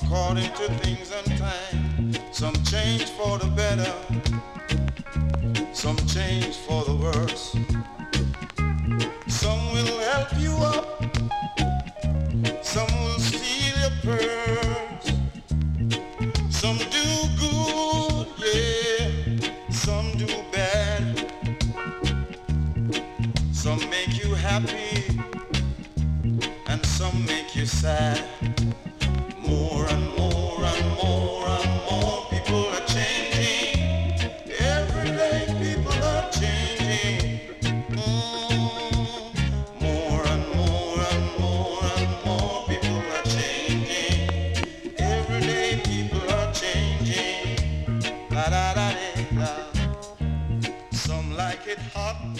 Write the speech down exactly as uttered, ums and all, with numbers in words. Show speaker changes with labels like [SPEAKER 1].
[SPEAKER 1] according to things and time. Some change for the better, some change for the worse. Some will help you up, some will steal your purse. Some do good, yeah, some do bad. Some make you happy and some make you sad. More and more and more and more people are changing. Every day people are changing. Mm. More and more and more and more people are changing. Every day people are changing. La da da da da. Some like it hot.